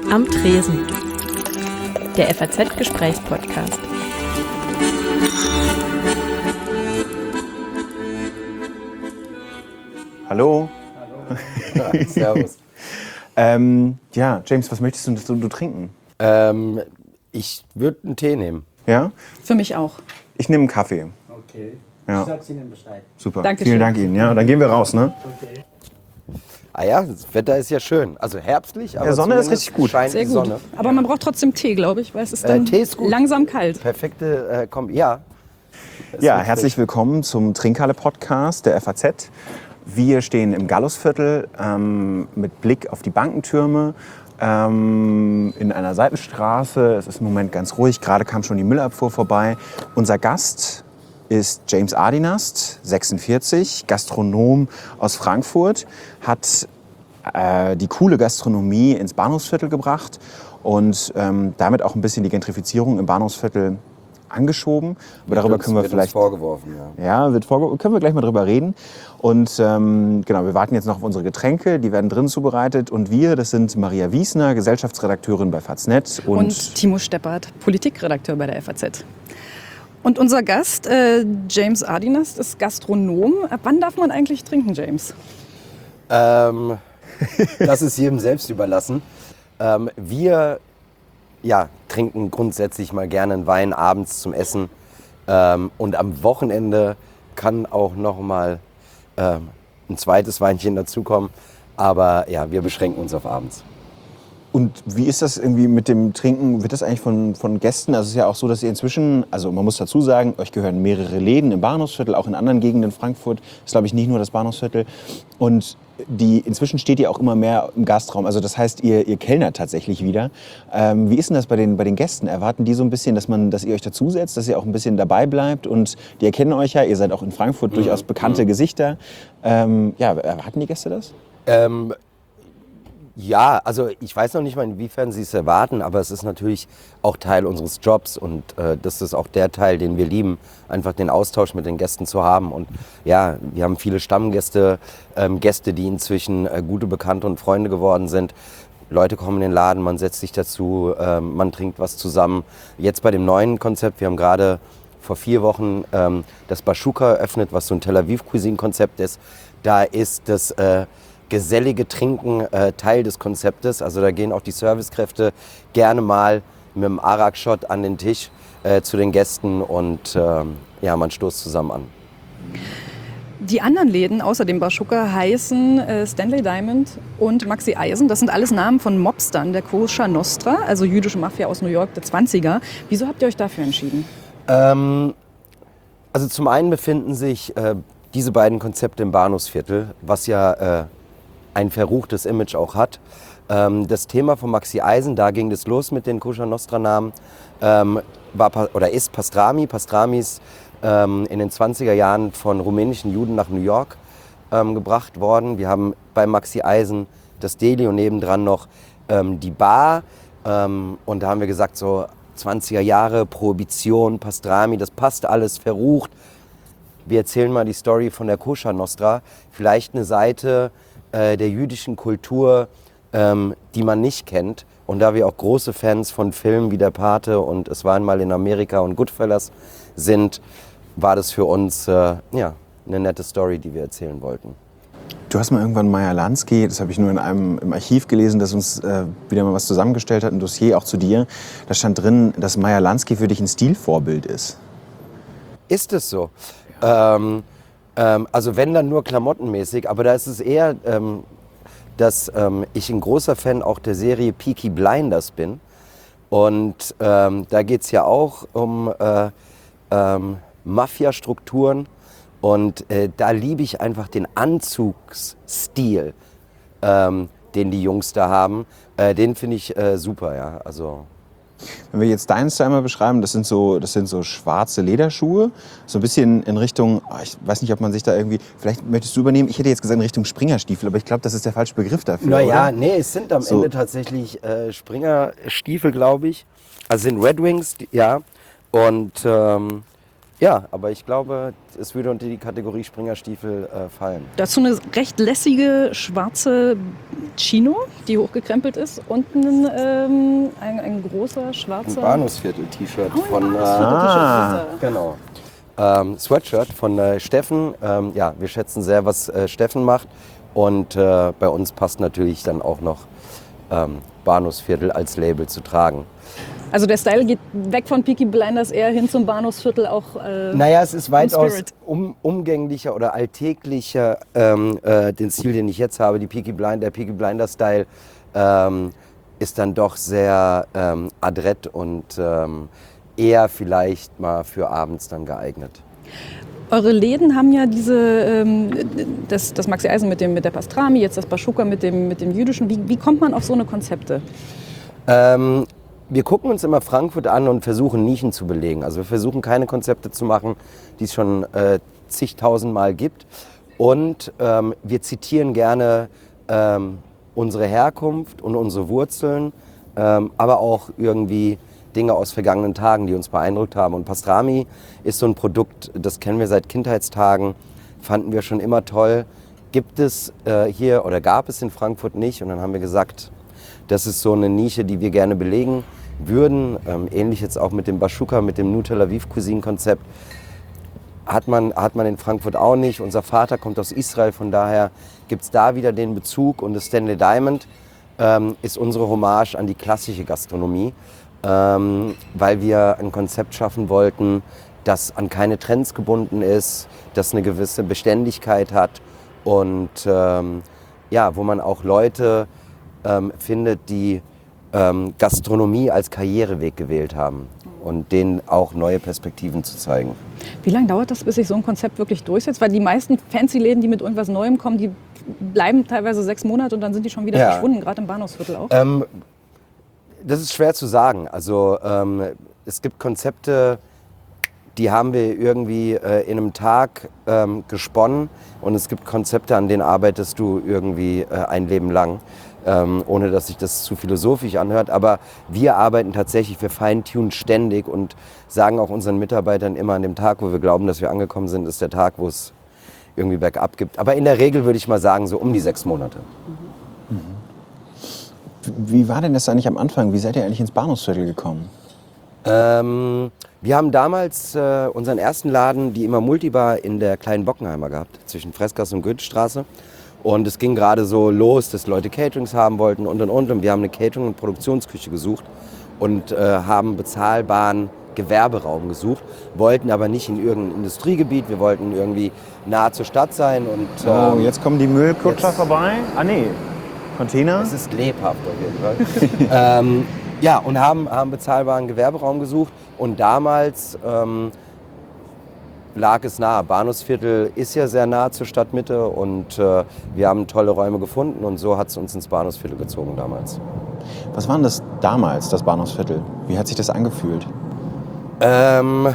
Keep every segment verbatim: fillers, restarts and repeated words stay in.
Am Tresen. Der F A Z-Gesprächspodcast. Hallo. Hallo. Ja, servus. ähm, ja, James, was möchtest du, du, du trinken? Ähm, ich würde einen Tee nehmen. Ja? Für mich auch. Ich nehme einen Kaffee. Okay. Ja. Ich sag's Ihnen Bescheid. Super. Dankeschön. Vielen Dank Ihnen. Ja, dann gehen wir raus, ne? Okay. Ah ja, das Wetter ist ja schön. Also herbstlich, aber Ja, Sonne ist zumindest richtig gut. scheint Sehr die gut. Sonne. Aber man braucht trotzdem Tee, glaube ich, weil es ist Äh, dann Tee ist gut. langsam kalt. Perfekte äh, Kombi. Ja. Es Ja, wird herzlich frisch. willkommen zum Trinkhalle-Podcast der F A Z. Wir stehen im Gallusviertel ähm, mit Blick auf die Bankentürme ähm, in einer Seitenstraße. Es ist im Moment ganz ruhig. Gerade kam schon die Müllabfuhr vorbei. Unser Gast ist James Adinast, sechsundvierzig, Gastronom aus Frankfurt, hat äh, die coole Gastronomie ins Bahnhofsviertel gebracht und ähm, damit auch ein bisschen die Gentrifizierung im Bahnhofsviertel angeschoben. Aber darüber Uns- können wir wird vielleicht uns vorgeworfen, ja. ja, wird vorge- können wir gleich mal drüber reden. Und ähm, genau, wir warten jetzt noch auf unsere Getränke, die werden drin zubereitet. Und wir, das sind Maria Wiesner, Gesellschaftsredakteurin bei Faznet. Und, Und Timo Steppert, Politikredakteur bei der F A Z. Und unser Gast, äh, James Adinast, ist Gastronom. Ab wann darf man eigentlich trinken, James? Ähm, das ist jedem selbst überlassen. Ähm, wir ja, trinken grundsätzlich mal gerne einen Wein abends zum Essen. Ähm, und am Wochenende kann auch noch mal ähm, ein zweites Weinchen dazukommen. Aber ja, wir beschränken uns auf abends. und wie ist das irgendwie mit dem Trinken? Wird das eigentlich von, von Gästen? Also es ist ja auch so, dass ihr inzwischen, also man muss dazu sagen, euch gehören mehrere Läden im Bahnhofsviertel, auch in anderen Gegenden in Frankfurt. Das ist, glaube ich, nicht nur das Bahnhofsviertel. Und die, inzwischen steht ihr auch immer mehr im Gastraum. Also das heißt, ihr, ihr kellnert tatsächlich wieder. Ähm, wie ist denn das bei den, bei den Gästen? Erwarten die so ein bisschen, dass, man, dass ihr euch dazusetzt, dass ihr auch ein bisschen dabei bleibt? Und die erkennen euch ja, ihr seid auch in Frankfurt durchaus bekannte Gesichter. Ähm, ja, erwarten die Gäste das? Ähm, ja, also ich weiß noch nicht mal, inwiefern sie es erwarten, aber es ist natürlich auch Teil unseres Jobs und äh, das ist auch der Teil, den wir lieben, einfach den Austausch mit den Gästen zu haben. Und ja, wir haben viele Stammgäste, ähm, Gäste, die inzwischen äh, gute Bekannte und Freunde geworden sind. Leute kommen in den Laden, man setzt sich dazu, ähm, man trinkt was zusammen. Jetzt bei dem neuen Konzept, wir haben gerade vor vier Wochen ähm, das Bashuka eröffnet, was so ein Tel Aviv-Cuisine-Konzept ist. Da ist das äh, gesellige Trinken äh, Teil des Konzeptes. Also da gehen auch die Servicekräfte gerne mal mit dem Arak-Shot an den Tisch äh, zu den Gästen und ähm, ja, man stoßt zusammen an. Die anderen Läden außer dem Bashuka heißen äh, Stanley Diamond und Maxi Eisen. Das sind alles Namen von Mobstern der Kosher Nostra, also jüdische Mafia aus New York der zwanziger. Wieso habt ihr euch dafür entschieden? Ähm, also zum einen befinden sich äh, diese beiden Konzepte im Bahnhofsviertel, was ja äh, ein verruchtes Image auch hat. Ähm, das Thema von Maxi Eisen, da ging es los mit den Kosher Nostra-Namen, ähm, war pa- oder ist Pastrami. Pastrami ist ähm, in den zwanziger Jahren von rumänischen Juden nach New York ähm, gebracht worden. Wir haben bei Maxi Eisen das Deli und nebendran noch ähm, die Bar. Ähm, und da haben wir gesagt, so zwanziger Jahre, Prohibition, Pastrami, das passt alles, verrucht. Wir erzählen mal die Story von der Kosher Nostra. Vielleicht eine Seite äh, der jüdischen Kultur, ähm, die man nicht kennt. Und da wir auch große Fans von Filmen wie Der Pate und Es war einmal in Amerika und Goodfellas sind, war das für uns äh, ja, eine nette Story, die wir erzählen wollten. Du hast mal irgendwann Meyer Lansky, das habe ich nur in einem im Archiv gelesen, das uns äh, wieder mal was zusammengestellt hat, ein Dossier auch zu dir. Da stand drin, dass Meyer Lansky für dich ein Stilvorbild ist. Ist es so? Ähm, ähm, also wenn, dann nur klamottenmäßig, aber da ist es eher, ähm, dass ähm, ich ein großer Fan auch der Serie Peaky Blinders bin. Und ähm, da geht es ja auch um äh, ähm, Mafia-Strukturen. Und äh, da liebe ich einfach den Anzugsstil, ähm, den die Jungs da haben. Äh, den finde ich äh, super, ja. Also Wenn wir jetzt deinen Style mal beschreiben, das sind so, das sind so schwarze Lederschuhe, so ein bisschen in Richtung, oh, ich weiß nicht, ob man sich da irgendwie, vielleicht möchtest du übernehmen, ich hätte jetzt gesagt in Richtung Springerstiefel, aber ich glaube, das ist der falsche Begriff dafür, naja, oder? nee, es sind am So. Ende tatsächlich äh, Springerstiefel, glaube ich. Also sind Red Wings, die- ja. Und ähm, Ja, aber ich glaube, es würde unter die Kategorie Springerstiefel äh, fallen. Dazu eine recht lässige schwarze Chino, die hochgekrempelt ist. Und ein, ähm, ein, ein großer Ein schwarzer... Bahnhofsviertel-T-Shirt Oh, ein von... Äh, Bahnhofsviertel-T-Shirt. genau. Ähm, Sweatshirt von äh, Steffen. Ähm, ja, wir schätzen sehr, was äh, Steffen macht. Und äh, bei uns passt natürlich dann auch noch ähm, Bahnhofsviertel als Label zu tragen. Also der Style geht weg von Peaky Blinders eher hin zum Bahnhofsviertel auch. Äh, Naja, es ist weitaus Spirit. um, umgänglicher oder alltäglicher, ähm, äh, den Stil, den ich jetzt habe, die Peaky Blind, der Peaky Blinder Style, ähm, ist dann doch sehr ähm, adrett und ähm, eher vielleicht mal für abends dann geeignet. Eure Läden haben ja diese, ähm, das, das Maxi Eisen mit, dem, mit der Pastrami, jetzt das Baschuka mit dem, mit dem Jüdischen. Wie, wie kommt man auf so eine Konzepte? Ähm, wir gucken uns immer Frankfurt an und versuchen Nischen zu belegen. Also wir versuchen keine Konzepte zu machen, die es schon äh, zigtausend Mal gibt. Und ähm, wir zitieren gerne ähm, unsere Herkunft und unsere Wurzeln, ähm, aber auch irgendwie Dinge aus vergangenen Tagen, die uns beeindruckt haben. Und Pastrami ist so ein Produkt, das kennen wir seit Kindheitstagen, fanden wir schon immer toll. Gibt es äh, hier oder gab es in Frankfurt nicht. Und dann haben wir gesagt, das ist so eine Nische, die wir gerne belegen würden. Ähm, ähnlich jetzt auch mit dem Baschuka, mit dem New Tel Aviv Cuisine Konzept. Hat man, hat man in Frankfurt auch nicht. Unser Vater kommt aus Israel, von daher gibt es da wieder den Bezug. Und das Stanley Diamond ähm, ist unsere Hommage an die klassische Gastronomie, ähm, weil wir ein Konzept schaffen wollten, das an keine Trends gebunden ist, das eine gewisse Beständigkeit hat und ähm, ja, wo man auch Leute ähm, findet, die ähm, Gastronomie als Karriereweg gewählt haben und denen auch neue Perspektiven zu zeigen. Wie lange dauert das, bis sich so ein Konzept wirklich durchsetzt? Weil die meisten Fancy-Läden, die mit irgendwas Neuem kommen, die bleiben teilweise sechs Monate und dann sind die schon wieder Ja. verschwunden, gerade im Bahnhofsviertel auch. Ähm, das ist schwer zu sagen. Also ähm, es gibt Konzepte, die haben wir irgendwie äh, in einem Tag ähm, gesponnen und es gibt Konzepte, an denen arbeitest du irgendwie äh, ein Leben lang, ähm, ohne dass sich das zu philosophisch anhört. Aber wir arbeiten tatsächlich, wir feintunen ständig und sagen auch unseren Mitarbeitern immer, an dem Tag, wo wir glauben, dass wir angekommen sind, ist der Tag, wo es irgendwie bergab gibt. Aber in der Regel würde ich mal sagen, so um die sechs Monate. Mhm. Wie war denn das eigentlich am Anfang? Wie seid ihr eigentlich ins Bahnhofsviertel gekommen? Ähm, wir haben damals äh, unseren ersten Laden, die immer Multibar, in der kleinen Bockenheimer gehabt, zwischen Freßgasse und Goethestraße. Und es ging gerade so los, dass Leute Caterings haben wollten und und und. Und wir haben eine Catering- und Produktionsküche gesucht und äh, haben bezahlbaren Gewerberaum gesucht, wollten aber nicht in irgendein Industriegebiet, wir wollten irgendwie nah zur Stadt sein. Und, Oh, ähm, jetzt kommen die Müllkutscher jetzt- vorbei. Ah nee, Container. Es ist lebhaft auf jeden Fall. ähm, ja, und haben, haben bezahlbaren Gewerberaum gesucht. Und damals ähm, lag es nahe. Bahnhofsviertel ist ja sehr nah zur Stadtmitte und äh, wir haben tolle Räume gefunden und so hat es uns ins Bahnhofsviertel gezogen damals. Was war denn das damals, das Bahnhofsviertel? Wie hat sich das angefühlt? Ähm,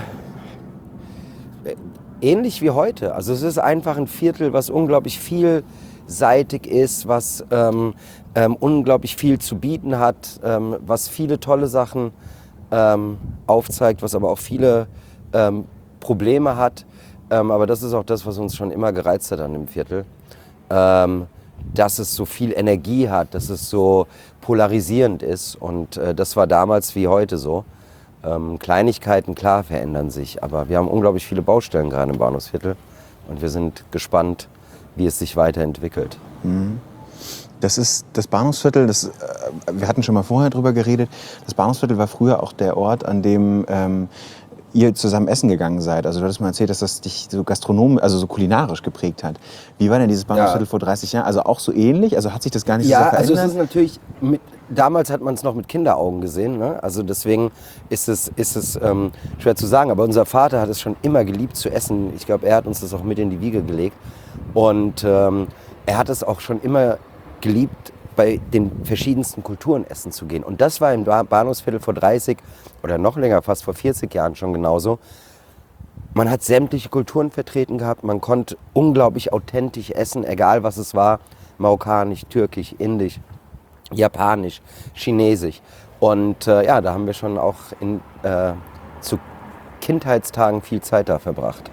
ähnlich wie heute. Also es ist einfach ein Viertel, was unglaublich vielseitig ist, was ähm, ähm, unglaublich viel zu bieten hat, ähm, was viele tolle Sachen ähm, aufzeigt, was aber auch viele ähm, Probleme hat. Ähm, aber das ist auch das, was uns schon immer gereizt hat an dem Viertel. Ähm, dass es so viel Energie hat, dass es so polarisierend ist. Und äh, das war damals wie heute so. Ähm, Kleinigkeiten, klar, verändern sich, aber wir haben unglaublich viele Baustellen gerade im Bahnhofsviertel und wir sind gespannt, wie es sich weiterentwickelt. Das ist das Bahnhofsviertel, das, äh, wir hatten schon mal vorher drüber geredet, das Bahnhofsviertel war früher auch der Ort, an dem ähm, ihr zusammen essen gegangen seid. Also du hattest mal erzählt, dass das dich so gastronom, also so kulinarisch geprägt hat. Wie war denn dieses Bahnhofsviertel Ja. vor dreißig Jahren? Also auch so ähnlich? Also hat sich das gar nicht so Ja, sehr also verändert? es ist natürlich, mit, damals hat man es noch mit Kinderaugen gesehen, ne? Also deswegen ist es, ist es ähm, schwer zu sagen, aber unser Vater hat es schon immer geliebt zu essen. Ich glaube, er hat uns das auch mit in die Wiege gelegt und ähm, er hat es auch schon immer geliebt, bei den verschiedensten Kulturen essen zu gehen. Und das war im Bahnhofsviertel vor dreißig oder noch länger, fast vor vierzig Jahren schon genauso. Man hat sämtliche Kulturen vertreten gehabt, man konnte unglaublich authentisch essen, egal was es war, marokkanisch, türkisch, indisch, japanisch, chinesisch. Und äh, ja, da haben wir schon auch in, äh, zu Kindheitstagen viel Zeit da verbracht.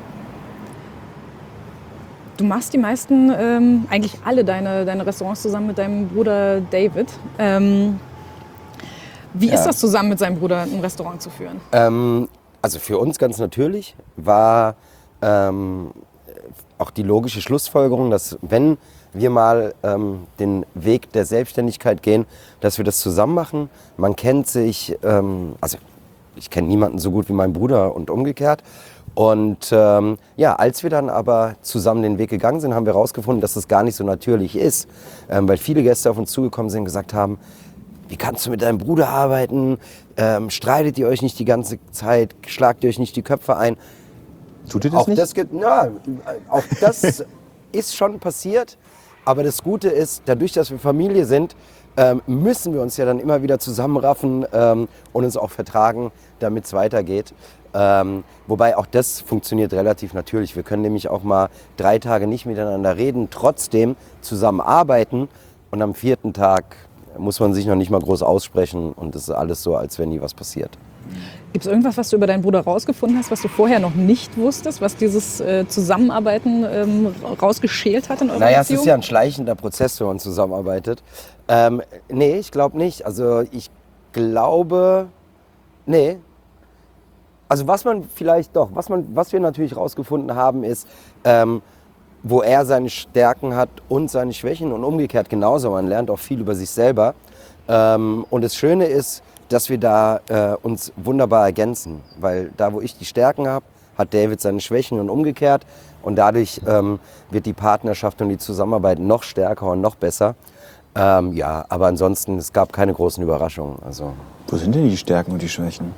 Du machst die meisten, ähm, eigentlich alle deine, deine Restaurants zusammen mit deinem Bruder David. Ähm, wie Ja. ist das zusammen mit seinem Bruder, ein Restaurant zu führen? Ähm, also für uns ganz natürlich war ähm, auch die logische Schlussfolgerung, dass wenn wir mal ähm, den Weg der Selbstständigkeit gehen, dass wir das zusammen machen. Man kennt sich, ähm, also ich kenne niemanden so gut wie mein Bruder und umgekehrt. Und ähm, ja, als wir dann aber zusammen den Weg gegangen sind, haben wir herausgefunden, dass das gar nicht so natürlich ist, ähm, weil viele Gäste auf uns zugekommen sind und gesagt haben, wie kannst du mit deinem Bruder arbeiten, ähm, streitet ihr euch nicht die ganze Zeit, schlagt ihr euch nicht die Köpfe ein. Tut ihr das Auch nicht? das, geht- ja, auch das ist schon passiert, aber das Gute ist, dadurch, dass wir Familie sind, ähm, müssen wir uns ja dann immer wieder zusammenraffen ähm, und uns auch vertragen, damit es weitergeht. Ähm, wobei auch das funktioniert relativ natürlich. Wir können nämlich auch mal drei Tage nicht miteinander reden, trotzdem zusammenarbeiten und am vierten Tag muss man sich noch nicht mal groß aussprechen und es ist alles so, als wenn nie was passiert. Gibt es irgendwas, was du über deinen Bruder rausgefunden hast, was du vorher noch nicht wusstest, was dieses äh, Zusammenarbeiten ähm, rausgeschält hat in eurer Naja, es Beziehung? ist ja ein schleichender Prozess, wenn man zusammenarbeitet. Ähm, nee, ich glaube nicht. Also ich glaube, nee. Also was man vielleicht doch, was, man, was wir natürlich rausgefunden haben, ist, ähm, wo er seine Stärken hat und seine Schwächen und umgekehrt genauso. Man lernt auch viel über sich selber. Ähm, und das Schöne ist, dass wir da äh, uns wunderbar ergänzen, weil da, wo ich die Stärken habe, hat David seine Schwächen und umgekehrt und dadurch ähm, wird die Partnerschaft und die Zusammenarbeit noch stärker und noch besser. Ähm, ja, aber ansonsten, es gab keine großen Überraschungen. Also, Wo sind denn die Stärken und die Schwächen?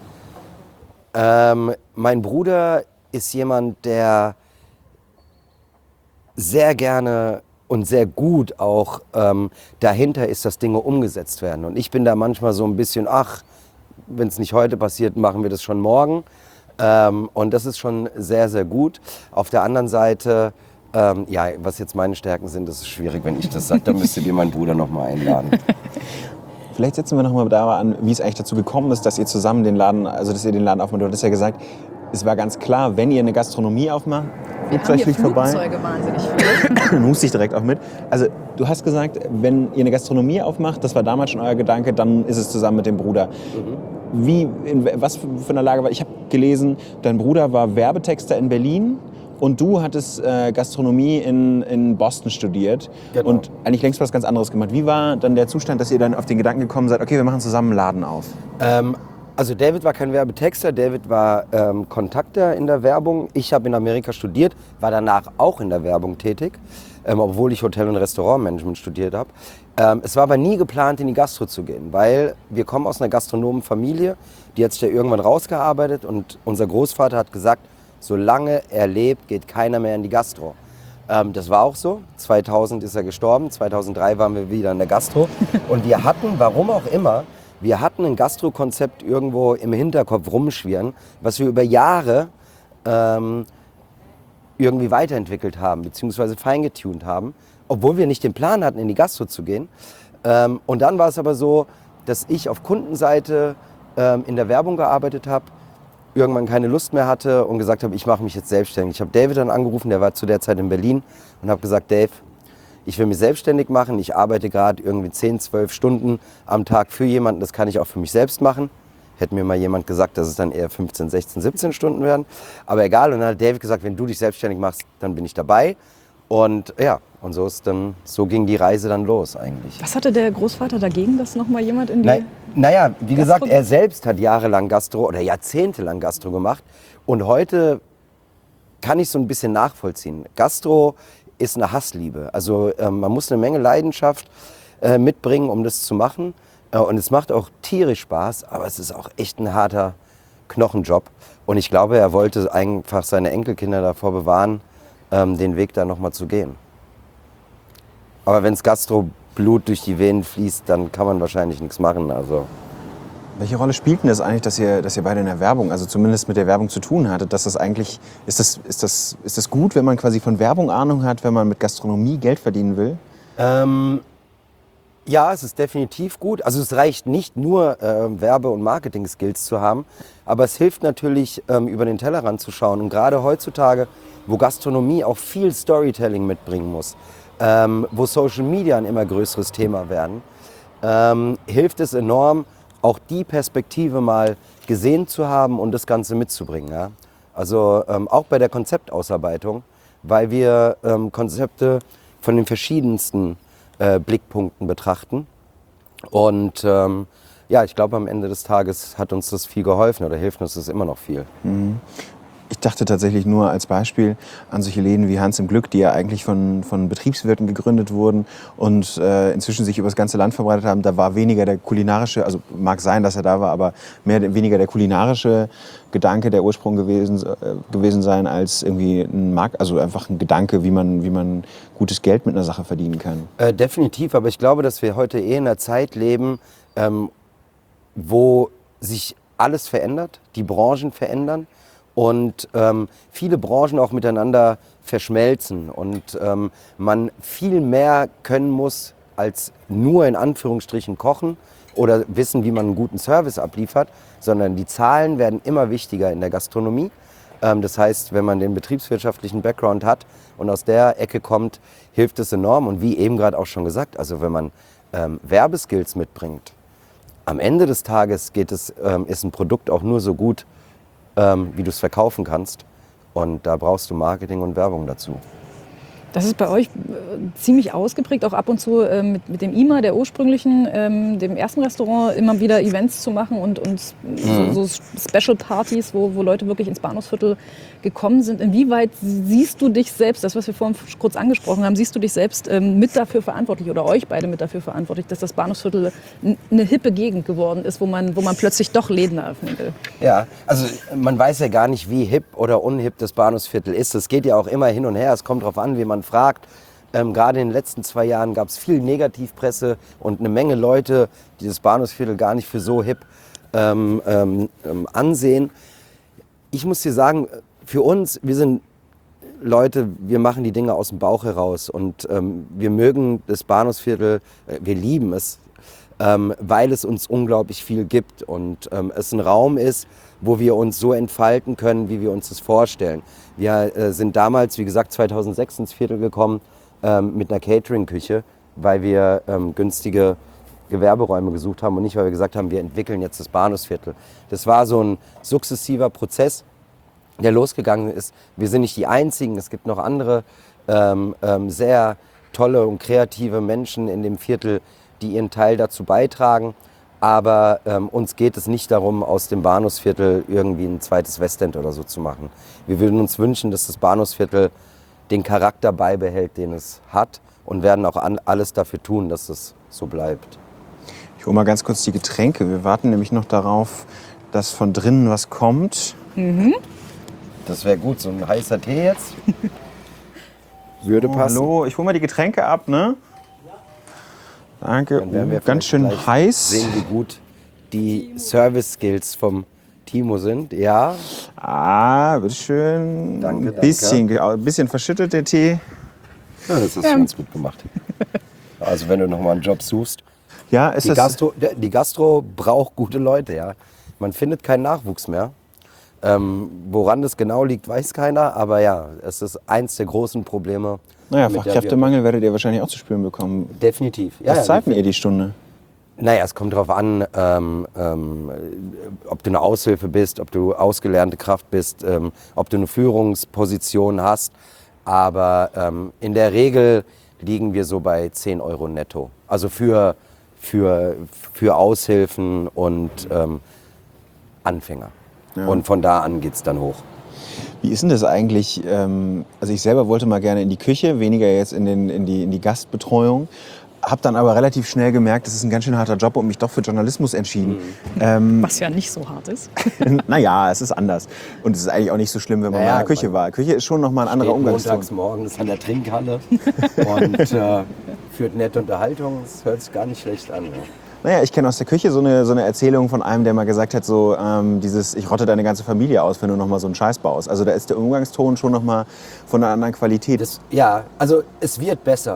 ähm, mein Bruder ist jemand, der sehr gerne und sehr gut auch ähm, dahinter ist, dass Dinge umgesetzt werden. Und ich bin da manchmal so ein bisschen, ach, wenn es nicht heute passiert, machen wir das schon morgen. Ähm, und das ist schon sehr, sehr gut. Auf der anderen Seite, ähm, ja, was jetzt meine Stärken sind, das ist schwierig, wenn ich das sage. Da müsstet ihr meinen Bruder noch mal einladen. Vielleicht setzen wir noch mal da an, wie es eigentlich dazu gekommen ist, dass ihr zusammen den Laden, also dass ihr den Laden aufmacht. Du hattest ja gesagt, es war ganz klar, wenn ihr eine Gastronomie aufmacht, Wir haben Flugzeug hier fliegt vorbei. Flugzeuge wahnsinnig viel. Dann huste ich direkt auch mit. Also du hast gesagt, wenn ihr eine Gastronomie aufmacht, das war damals schon euer Gedanke, dann ist es zusammen mit dem Bruder. Wie, in was für einer Lage war? Ich habe gelesen, dein Bruder war Werbetexter in Berlin und du hattest äh, Gastronomie in, in Boston studiert Genau. und eigentlich längst was ganz anderes gemacht. Wie war dann der Zustand, dass ihr dann auf den Gedanken gekommen seid, okay, wir machen zusammen einen Laden auf? Ähm, also David war kein Werbetexter, David war ähm, Kontakter in der Werbung. Ich habe in Amerika studiert, war danach auch in der Werbung tätig, ähm, obwohl ich Hotel- und Restaurantmanagement studiert habe. Ähm, es war aber nie geplant, in die Gastro zu gehen, weil wir kommen aus einer Gastronomenfamilie, die hat sich ja irgendwann rausgearbeitet und unser Großvater hat gesagt, solange er lebt, geht keiner mehr in die Gastro. Ähm, das war auch so. zweitausend ist er gestorben, zweitausenddrei waren wir wieder in der Gastro und wir hatten, warum auch immer, wir hatten ein Gastro-Konzept irgendwo im Hinterkopf rumschwirren, was wir über Jahre ähm, irgendwie weiterentwickelt haben, beziehungsweise feingetuned haben, obwohl wir nicht den Plan hatten, in die Gastro zu gehen. Ähm, und dann war es aber so, dass ich auf Kundenseite ähm, in der Werbung gearbeitet habe, irgendwann keine Lust mehr hatte und gesagt habe, ich mache mich jetzt selbstständig. Ich habe David dann angerufen, der war zu der Zeit in Berlin und habe gesagt, Dave, ich will mich selbstständig machen, ich arbeite gerade irgendwie zehn, zwölf Stunden am Tag für jemanden, das kann ich auch für mich selbst machen. Hätte mir mal jemand gesagt, dass es dann eher fünfzehn, sechzehn, siebzehn Stunden werden. Aber egal, und dann hat David gesagt, wenn du dich selbstständig machst, dann bin ich dabei. Und ja, und so ist dann, so ging die Reise dann los eigentlich. Was hatte der Großvater dagegen, dass noch mal jemand in die... Na, naja, wie gesagt, Gastro- er selbst hat jahrelang Gastro oder jahrzehntelang Gastro gemacht. Und heute kann ich so ein bisschen nachvollziehen. Gastro ist eine Hassliebe. Also äh, man muss eine Menge Leidenschaft äh, mitbringen, um das zu machen. Äh, und es macht auch tierisch Spaß, aber es ist auch echt ein harter Knochenjob. Und ich glaube, er wollte einfach seine Enkelkinder davor bewahren, ähm, den Weg da nochmal zu gehen. Aber wenn das Gastroblut durch die Venen fließt, dann kann man wahrscheinlich nichts machen. Also Welche Rolle spielt denn das eigentlich, dass ihr, dass ihr beide in der Werbung, also zumindest mit der Werbung zu tun hattet, dass das eigentlich, ist das, ist das, ist das gut, wenn man quasi von Werbung Ahnung hat, wenn man mit Gastronomie Geld verdienen will? Ähm, Ja, es ist definitiv gut. Also es reicht nicht nur äh, Werbe- und Marketing-Skills zu haben, aber es hilft natürlich, ähm, über den Tellerrand zu schauen. Und gerade heutzutage, wo Gastronomie auch viel Storytelling mitbringen muss, ähm, wo Social Media ein immer größeres Thema werden, ähm, hilft es enorm, auch die Perspektive mal gesehen zu haben und das Ganze mitzubringen. Ja? Also ähm, auch bei der Konzeptausarbeitung, weil wir ähm, Konzepte von den verschiedensten äh, Blickpunkten betrachten. Und ähm, ja, ich glaube, am Ende des Tages hat uns das viel geholfen oder hilft uns das immer noch viel. Mhm. Ich dachte tatsächlich nur als Beispiel an solche Läden wie Hans im Glück, die ja eigentlich von, von Betriebswirten gegründet wurden und äh, inzwischen sich über das ganze Land verbreitet haben. Da war weniger der kulinarische, also mag sein, dass er da war, aber mehr weniger der kulinarische Gedanke, der Ursprung gewesen, äh, gewesen sein, als irgendwie ein Markt, also einfach ein Gedanke, wie man, wie man gutes Geld mit einer Sache verdienen kann. Äh, definitiv, aber ich glaube, dass wir heute eh in einer Zeit leben, ähm, wo sich alles verändert, die Branchen verändern. Und ähm, viele Branchen auch miteinander verschmelzen und ähm, man viel mehr können muss als nur in Anführungsstrichen kochen oder wissen, wie man einen guten Service abliefert, sondern die Zahlen werden immer wichtiger in der Gastronomie. Ähm, das heißt, wenn man den betriebswirtschaftlichen Background hat und aus der Ecke kommt, hilft es enorm. Und wie eben gerade auch schon gesagt, also wenn man ähm, Werbeskills mitbringt, am Ende des Tages geht es, ähm, ist ein Produkt auch nur so gut, Ähm, wie du es verkaufen kannst. Und da brauchst du Marketing und Werbung dazu. Das ist bei euch äh, ziemlich ausgeprägt, auch ab und zu äh, mit, mit dem I M A, der ursprünglichen, ähm, dem ersten Restaurant, immer wieder Events zu machen und, und Mhm. so, so Special-Partys, wo, wo Leute wirklich ins Bahnhofsviertel gekommen sind. Inwieweit siehst du dich selbst, das, was wir vorhin kurz angesprochen haben, siehst du dich selbst ähm, mit dafür verantwortlich oder euch beide mit dafür verantwortlich, dass das Bahnhofsviertel n- eine hippe Gegend geworden ist, wo man, wo man plötzlich doch Läden eröffnen will? Ja, also man weiß ja gar nicht, wie hip oder unhip das Bahnhofsviertel ist. Es geht ja auch immer hin und her. Es kommt darauf an, wie man fragt. Ähm, gerade in den letzten zwei Jahren gab es viel Negativpresse und eine Menge Leute, die das Bahnhofsviertel gar nicht für so hip ähm, ähm, ähm, ansehen. Ich muss dir sagen, für uns, wir sind Leute, wir machen die Dinge aus dem Bauch heraus und ähm, wir mögen das Bahnhofsviertel, äh, wir lieben es, ähm, weil es uns unglaublich viel gibt und ähm, es ein Raum ist, wo wir uns so entfalten können, wie wir uns das vorstellen. Wir äh, sind damals, wie gesagt, zweitausendsechs ins Viertel gekommen ähm, mit einer Catering-Küche, weil wir ähm, günstige Gewerberäume gesucht haben und nicht, weil wir gesagt haben, wir entwickeln jetzt das Bahnhofsviertel. Das war so ein sukzessiver Prozess, der losgegangen ist. Wir sind nicht die Einzigen, es gibt noch andere ähm, ähm, sehr tolle und kreative Menschen in dem Viertel, die ihren Teil dazu beitragen. Aber ähm, uns geht es nicht darum, aus dem Bahnhofsviertel irgendwie ein zweites Westend oder so zu machen. Wir würden uns wünschen, dass das Bahnhofsviertel den Charakter beibehält, den es hat und werden auch an, alles dafür tun, dass es so bleibt. Ich hole mal ganz kurz die Getränke. Wir warten nämlich noch darauf, dass von drinnen was kommt. Mhm. Das wäre gut, so ein heißer Tee jetzt. Würde Oh, passen. hallo, ich hole mal die Getränke ab, ne? Danke. Dann werden wir Oh, ganz vielleicht schön gleich heiß. sehen, wie gut die Service-Skills vom Timo sind. Ja, Ah, bitteschön. Danke, Ein bisschen, ge- ein bisschen verschüttet der Tee. ja das ist ganz gut gemacht. Also wenn du noch mal einen Job suchst. Ja, ist Die das. Gastro, die Gastro braucht gute Leute, ja. Man findet keinen Nachwuchs mehr. Ähm, woran das genau liegt, weiß keiner. Aber ja, es ist eins der großen Probleme. Naja, mit der Fachkräftemangel werdet ihr wahrscheinlich auch zu spüren bekommen. wir- Definitiv. Ja, Was ja, zahlt denn ihr die Stunde? Naja, es kommt darauf an, ähm, ähm, ob du eine Aushilfe bist, ob du ausgelernte Kraft bist, ähm, ob du eine Führungsposition hast. Aber ähm, in der Regel liegen wir so bei zehn Euro netto. Also für, für, für Aushilfen und ähm, Anfänger. Ja. Und von da an geht es dann hoch. Wie ist denn das eigentlich? ähm, Also ich selber wollte mal gerne in die Küche, weniger jetzt in, den, in, die, in die Gastbetreuung. Hab dann aber relativ schnell gemerkt, das ist ein ganz schön harter Job und mich doch für Journalismus entschieden. Ähm, Was ja nicht so hart ist. naja, es ist anders. Und es ist eigentlich auch nicht so schlimm, wenn man Naja, mal in der Küche man- war. Küche ist schon nochmal ein anderer Steht Umgangston. montags morgens an der Trinkhalle und äh, führt nette Unterhaltung. Das hört sich gar nicht schlecht an. Ja. Naja, ich kenne aus der Küche so eine, so eine Erzählung von einem, der mal gesagt hat, so ähm, dieses, ich rotte deine ganze Familie aus, wenn du noch mal so einen Scheiß baust. Also da ist der Umgangston schon noch mal von einer anderen Qualität. Das, ja, also es wird besser.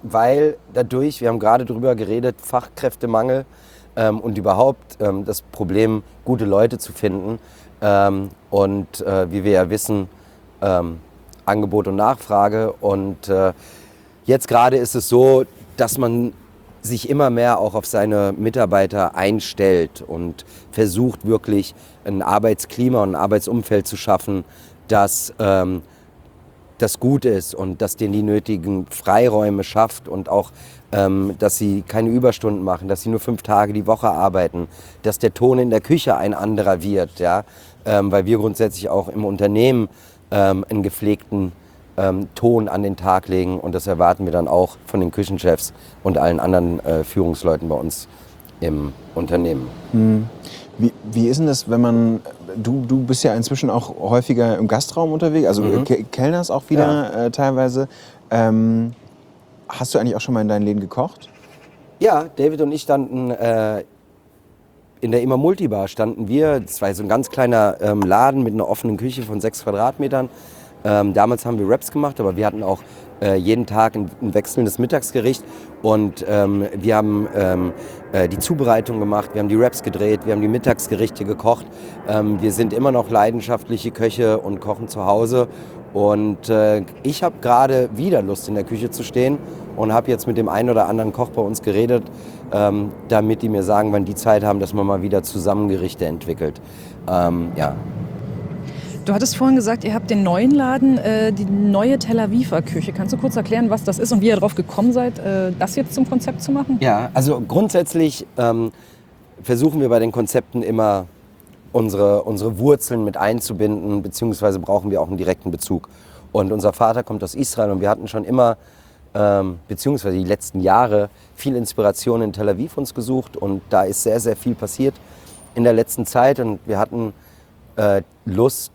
weil dadurch, wir haben gerade drüber geredet, Fachkräftemangel ähm, und überhaupt ähm, das Problem, gute Leute zu finden. Ähm, und äh, wie wir ja wissen, ähm, Angebot und Nachfrage. Und äh, jetzt gerade ist es so, dass man sich immer mehr auch auf seine Mitarbeiter einstellt und versucht wirklich ein Arbeitsklima und ein Arbeitsumfeld zu schaffen, das, ähm, das gut ist und das denen die nötigen Freiräume schafft und auch, ähm, dass sie keine Überstunden machen, dass sie nur fünf Tage die Woche arbeiten, dass der Ton in der Küche ein anderer wird, ja? ähm, weil wir grundsätzlich auch im Unternehmen ähm, einen gepflegten Ähm, Ton an den Tag legen und das erwarten wir dann auch von den Küchenchefs und allen anderen äh, Führungsleuten bei uns im Unternehmen. Hm. Wie, wie ist denn das, wenn man, du, du bist ja inzwischen auch häufiger im Gastraum unterwegs, also Mhm. Ke- kellnerst auch wieder Ja. äh, teilweise. Ähm, hast du eigentlich auch schon mal in deinen Läden gekocht? Ja, David und ich standen äh, in der Immer Multibar standen wir, das war so ein ganz kleiner ähm, Laden mit einer offenen Küche von sechs Quadratmetern. Ähm, damals haben wir Wraps gemacht, aber wir hatten auch äh, jeden Tag ein, ein wechselndes Mittagsgericht und ähm, wir haben ähm, äh, die Zubereitung gemacht, wir haben die Wraps gedreht, wir haben die Mittagsgerichte gekocht. Ähm, wir sind immer noch leidenschaftliche Köche und kochen zu Hause und äh, ich habe gerade wieder Lust in der Küche zu stehen und habe jetzt mit dem einen oder anderen Koch bei uns geredet, ähm, damit die mir sagen, wann die Zeit haben, dass man mal wieder zusammen Gerichte entwickelt. Ähm, ja. Du hattest vorhin gesagt, ihr habt den neuen Laden, äh, die neue Tel Aviver Küche. Kannst du kurz erklären, was das ist und wie ihr darauf gekommen seid, äh, das jetzt zum Konzept zu machen? Ja, also grundsätzlich ähm, versuchen wir bei den Konzepten immer unsere, unsere Wurzeln mit einzubinden, beziehungsweise brauchen wir auch einen direkten Bezug. Und unser Vater kommt aus Israel und wir hatten schon immer, ähm, beziehungsweise die letzten Jahre, viel Inspiration in Tel Aviv uns gesucht und da ist sehr, sehr viel passiert in der letzten Zeit und wir hatten äh, Lust,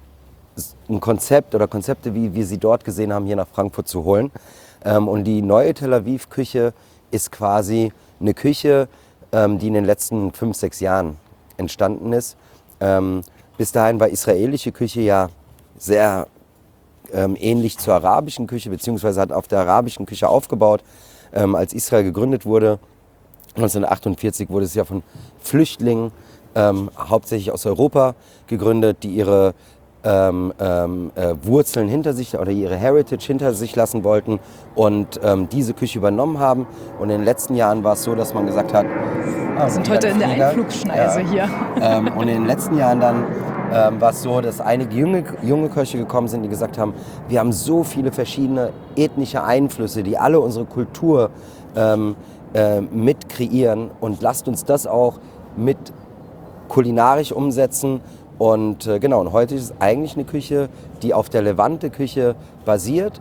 ein Konzept oder Konzepte, wie wir sie dort gesehen haben, hier nach Frankfurt zu holen. Ähm, und die neue Tel Aviv-Küche ist quasi eine Küche, ähm, die in den letzten fünf, sechs Jahren entstanden ist. Ähm, bis dahin war israelische Küche ja sehr ähm, ähnlich zur arabischen Küche, beziehungsweise hat auf der arabischen Küche aufgebaut. Ähm, als Israel gegründet wurde, neunzehnhundertachtundvierzig, wurde es ja von Flüchtlingen, ähm, hauptsächlich aus Europa, gegründet, die ihre Ähm, ähm, äh, Wurzeln hinter sich oder ihre Heritage hinter sich lassen wollten und ähm, diese Küche übernommen haben. Und in den letzten Jahren war es so, dass man gesagt hat, ah, Wir sind heute in der Flieger. Einflugschneise Ja. hier. Ähm, und in den letzten Jahren dann ähm, war es so, dass einige junge, junge Köche gekommen sind, die gesagt haben, wir haben so viele verschiedene ethnische Einflüsse, die alle unsere Kultur ähm, äh, mit kreieren und lasst uns das auch mit kulinarisch umsetzen. Und äh, genau, und heute ist es eigentlich eine Küche, die auf der Levante-Küche basiert,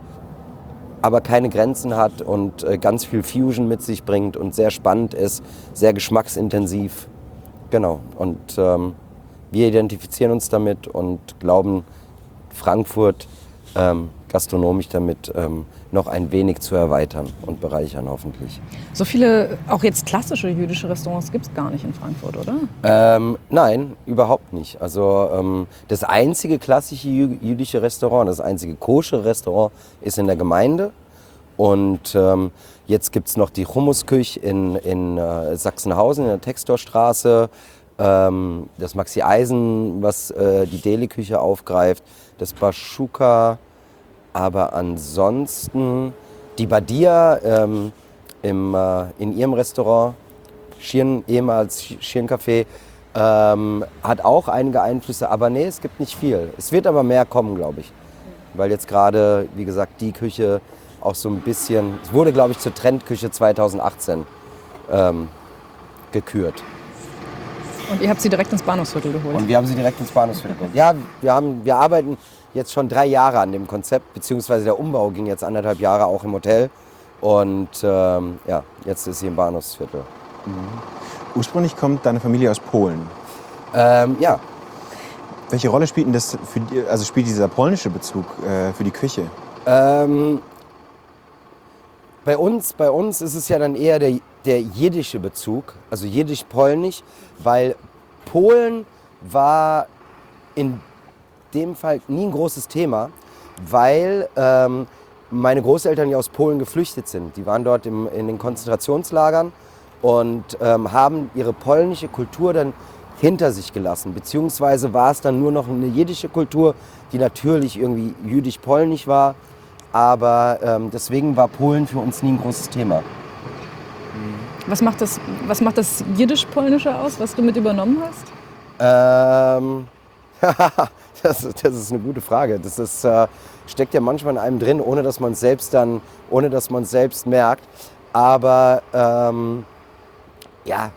aber keine Grenzen hat und äh, ganz viel Fusion mit sich bringt und sehr spannend ist, sehr geschmacksintensiv. Genau, und ähm, wir identifizieren uns damit und glauben, Frankfurt ähm, gastronomisch damit ähm, noch ein wenig zu erweitern und bereichern hoffentlich. So viele, auch jetzt klassische jüdische Restaurants gibt es gar nicht in Frankfurt, oder? Ähm, nein, überhaupt nicht. Also ähm, das einzige klassische jü- jüdische Restaurant, das einzige koschere Restaurant ist in der Gemeinde. Und ähm, jetzt gibt es noch die Hummusküche in, in äh, Sachsenhausen in der Textorstraße, ähm, das Maxi Eisen, was äh, die Deli-Küche aufgreift, das Baschuka, aber ansonsten die Badia ähm, im, äh, in ihrem Restaurant, Schirn, ehemals Schirncafé, ähm, hat auch einige Einflüsse, aber nee, es gibt nicht viel. Es wird aber mehr kommen, glaube ich, weil jetzt gerade, wie gesagt, die Küche auch so ein bisschen, es wurde, glaube ich, zur Trendküche zweitausendachtzehn ähm, gekürt. Und ihr habt sie direkt ins Bahnhofsviertel geholt. Und wir haben sie direkt ins Bahnhofsviertel geholt. Ja, wir, haben, wir arbeiten jetzt schon drei Jahre an dem Konzept, beziehungsweise der Umbau ging jetzt anderthalb Jahre auch im Hotel. Und ähm, ja, jetzt ist sie im Bahnhofsviertel. Mhm. Ursprünglich kommt deine Familie aus Polen. Ähm, ja. Welche Rolle spielt denn das für die, also spielt dieser polnische Bezug äh, für die Küche? Ähm, bei uns, bei uns ist es ja dann eher der, der jiddische Bezug, also jiddisch-polnisch, weil Polen war in dem Fall nie ein großes Thema, weil ähm, meine Großeltern ja aus Polen geflüchtet sind. Die waren dort im, in den Konzentrationslagern und ähm, haben ihre polnische Kultur dann hinter sich gelassen. Beziehungsweise war es dann nur noch eine jiddische Kultur, die natürlich irgendwie jüdisch-polnisch war. Aber ähm, deswegen war Polen für uns nie ein großes Thema. Was macht das, was macht das Jiddisch-Polnische aus, was du mit übernommen hast? Ähm, das, das ist eine gute Frage. Das ist, äh, steckt ja manchmal in einem drin, ohne dass man es selbst dann, ohne dass man es selbst merkt. Aber ähm, ja,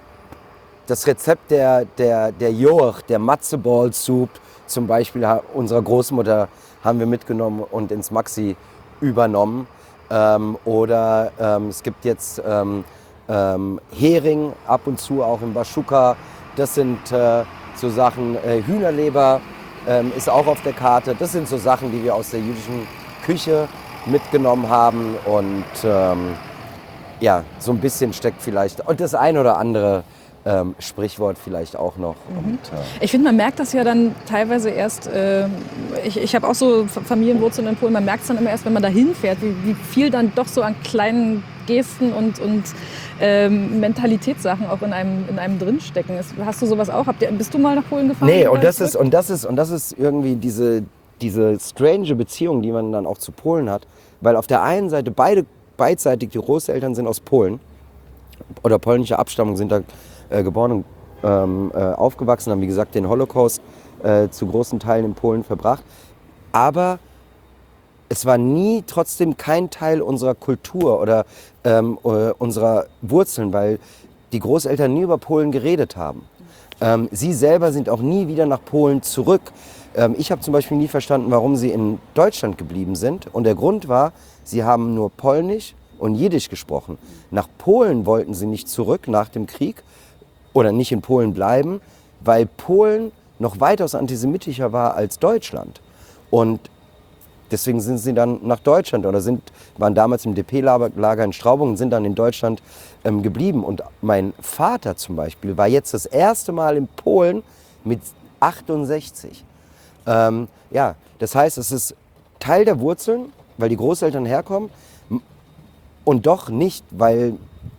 das Rezept der, der, der Joch, der Matzeball Soup zum Beispiel unserer Großmutter haben wir mitgenommen und ins Maxi übernommen. Ähm, oder ähm, es gibt jetzt ähm, ähm, Hering ab und zu auch im Baschuka. Das sind äh, so Sachen, äh, Hühnerleber ähm, ist auch auf der Karte. Das sind so Sachen, die wir aus der jüdischen Küche mitgenommen haben. Und ähm, ja, so ein bisschen steckt vielleicht, und das ein oder andere ähm, Sprichwort vielleicht auch noch. Mhm. Und, äh, ich finde, man merkt das ja dann teilweise erst, äh, ich, ich habe auch so Familienwurzeln in Polen, man merkt es dann immer erst, wenn man da hinfährt, wie, wie viel dann doch so an kleinen Gesten und, und ähm, Mentalitätssachen auch in einem, in einem drinstecken. Ist, hast du sowas auch? Habt ihr, bist du mal nach Polen gefahren? Nee, und das, ist, und, das ist, und das ist irgendwie diese, diese strange Beziehung, die man dann auch zu Polen hat. Weil auf der einen Seite beide beidseitig, die Großeltern sind aus Polen oder polnischer Abstammung, sind da äh, geboren und ähm, äh, aufgewachsen, haben wie gesagt den Holocaust äh, zu großen Teilen in Polen verbracht. Aber es war nie trotzdem kein Teil unserer Kultur oder ähm, äh, unserer Wurzeln, weil die Großeltern nie über Polen geredet haben. Ähm, sie selber sind auch nie wieder nach Polen zurück. Ähm, ich habe zum Beispiel nie verstanden, warum sie in Deutschland geblieben sind. Und der Grund war, sie haben nur Polnisch und Jiddisch gesprochen. Nach Polen wollten sie nicht zurück nach dem Krieg oder nicht in Polen bleiben, weil Polen noch weitaus antisemitischer war als Deutschland. Und deswegen sind sie dann nach Deutschland oder sind, waren damals im D P-Lager in Straubing und sind dann in Deutschland ähm, geblieben. Und mein Vater zum Beispiel war jetzt das erste Mal in Polen mit achtundsechzig. Ähm, ja, das heißt, es ist Teil der Wurzeln, weil die Großeltern herkommen und doch nicht, weil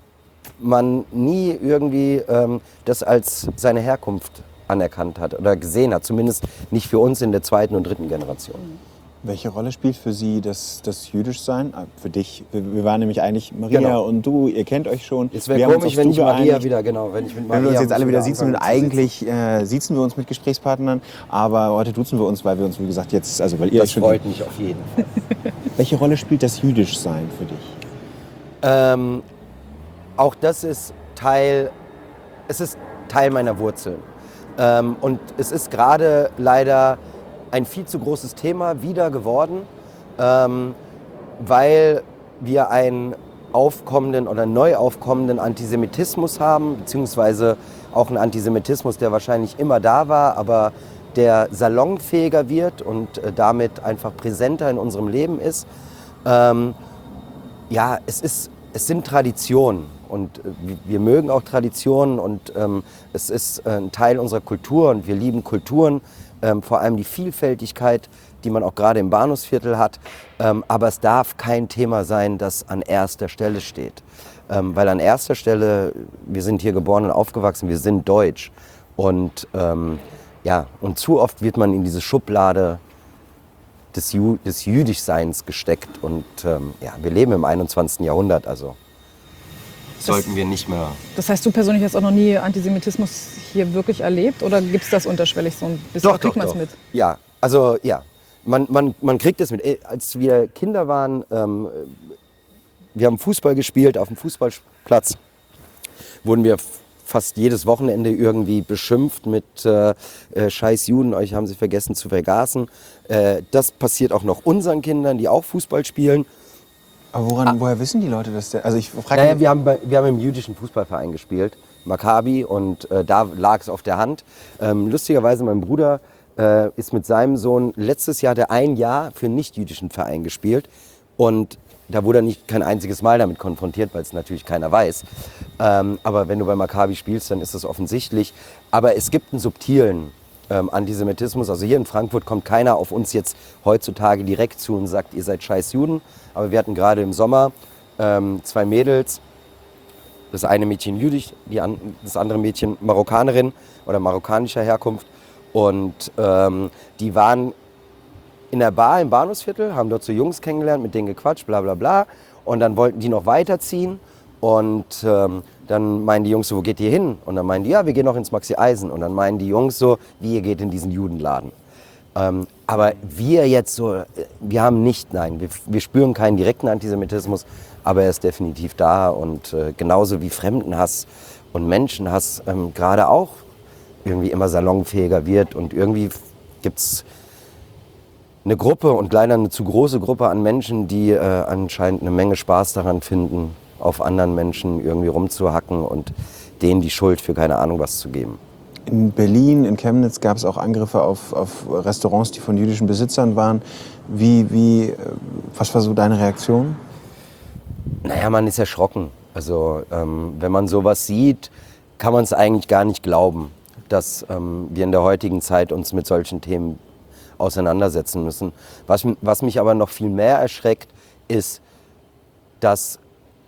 man nie irgendwie ähm, das als seine Herkunft anerkannt hat oder gesehen hat. Zumindest nicht für uns in der zweiten und dritten Generation. Welche Rolle spielt für Sie das, das Jüdischsein? Für dich, wir, wir waren nämlich eigentlich, Maria Genau. und du, ihr kennt euch schon. Es wäre komisch, wenn ich Maria wieder, genau, wenn ich mit Maria... Wenn wir uns jetzt alle wieder siezen, anfangen zu eigentlich äh, siezen wir uns mit Gesprächspartnern, aber heute duzen wir uns, weil wir uns, wie gesagt, jetzt, also weil ihr Das euch schon... freut mich auf jeden Fall. Welche Rolle spielt das Jüdischsein für dich? Ähm, auch das ist Teil, es ist Teil meiner Wurzeln. Ähm, und es ist gerade leider ein viel zu großes Thema wieder geworden, ähm, weil wir einen aufkommenden oder neu aufkommenden Antisemitismus haben, beziehungsweise auch einen Antisemitismus, der wahrscheinlich immer da war, aber der salonfähiger wird und äh, damit einfach präsenter in unserem Leben ist. Ähm, ja, es ist, es sind Traditionen und äh, wir mögen auch Traditionen und ähm, es ist äh, ein Teil unserer Kultur und wir lieben Kulturen. Ähm, vor allem die Vielfältigkeit, die man auch gerade im Bahnhofsviertel hat. Ähm, aber es darf kein Thema sein, das an erster Stelle steht. Ähm, weil an erster Stelle, wir sind hier geboren und aufgewachsen, wir sind deutsch. Und, ähm, ja, und zu oft wird man in diese Schublade des, Ju- des Jüdischseins gesteckt. Und ähm, ja, wir leben im einundzwanzigsten Jahrhundert, also sollten wir nicht mehr... Das heißt, du persönlich hast auch noch nie Antisemitismus hier wirklich erlebt? Oder gibt es das unterschwellig so ein bisschen? Doch, Kriegt doch, man es doch. mit? Ja, also ja, man, man, man kriegt es mit. Als wir Kinder waren, ähm, wir haben Fußball gespielt auf dem Fußballplatz, wurden wir f- fast jedes Wochenende irgendwie beschimpft mit äh, äh, scheiß Juden, euch haben sie vergessen zu vergasen. Äh, das passiert auch noch unseren Kindern, die auch Fußball spielen. Aber woran, ah. woher wissen die Leute das denn? Also ich frage Naja, wir haben, bei, wir haben im jüdischen Fußballverein gespielt, Maccabi, und äh, da lag es auf der Hand. Ähm, lustigerweise, mein Bruder äh, ist mit seinem Sohn letztes Jahr, der ein Jahr für einen nicht-jüdischen Verein gespielt. Und da wurde er nicht kein einziges Mal damit konfrontiert, weil es natürlich keiner weiß. Ähm, aber wenn du bei Maccabi spielst, dann ist das offensichtlich. Aber es gibt einen subtilen ähm, Antisemitismus. Also hier in Frankfurt kommt keiner auf uns jetzt heutzutage direkt zu und sagt, ihr seid scheiß Juden. Aber wir hatten gerade im Sommer ähm, zwei Mädels, das eine Mädchen jüdisch, die an, das andere Mädchen Marokkanerin oder marokkanischer Herkunft. Und ähm, die waren in der Bar im Bahnhofsviertel, haben dort so Jungs kennengelernt, mit denen gequatscht, bla bla bla. Und dann wollten die noch weiterziehen. Und ähm, dann meinen die Jungs so, wo geht ihr hin? Und dann meinen die, ja, wir gehen noch ins Maxi Eisen. Und dann meinen die Jungs so, wie, ihr geht in diesen Judenladen. Ähm, aber wir jetzt so, wir haben nicht, nein, wir, wir spüren keinen direkten Antisemitismus, aber er ist definitiv da. Und äh, genauso wie Fremdenhass und Menschenhass ähm, gerade auch irgendwie immer salonfähiger wird. Und irgendwie gibt es eine Gruppe und leider eine zu große Gruppe an Menschen, die äh, anscheinend eine Menge Spaß daran finden, auf anderen Menschen irgendwie rumzuhacken und denen die Schuld für keine Ahnung was zu geben. In Berlin, in Chemnitz gab es auch Angriffe auf, auf Restaurants, die von jüdischen Besitzern waren. Wie, wie, was war so deine Reaktion? Naja, man ist erschrocken. Also ähm, wenn man sowas sieht, kann man es eigentlich gar nicht glauben, dass ähm, wir in der heutigen Zeit uns mit solchen Themen auseinandersetzen müssen. Was, was mich aber noch viel mehr erschreckt, ist, dass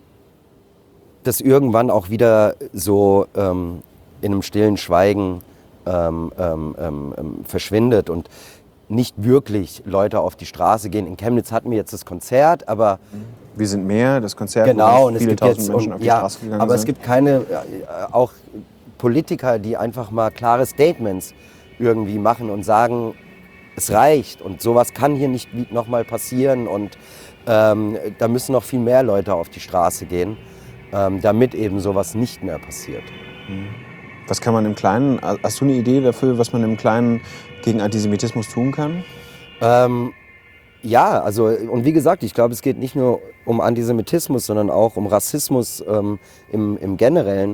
das irgendwann auch wieder so ähm, in einem stillen Schweigen ähm, ähm, ähm, verschwindet und nicht wirklich Leute auf die Straße gehen. In Chemnitz hatten wir jetzt das Konzert, aber... Wir sind mehr, das Konzert, genau, wo und viele es gibt tausend jetzt, Menschen und, auf die ja, Straße gegangen aber sind. es gibt keine, äh, auch Politiker, die einfach mal klare Statements irgendwie machen und sagen, es reicht und sowas kann hier nicht nochmal passieren und ähm, da müssen noch viel mehr Leute auf die Straße gehen, ähm, damit eben sowas nicht mehr passiert. Was kann man im Kleinen, hast du eine Idee dafür, was man im Kleinen gegen Antisemitismus tun kann? Ähm, ja, also und wie gesagt, ich glaube, es geht nicht nur um Antisemitismus, sondern auch um Rassismus ähm, im, im Generellen.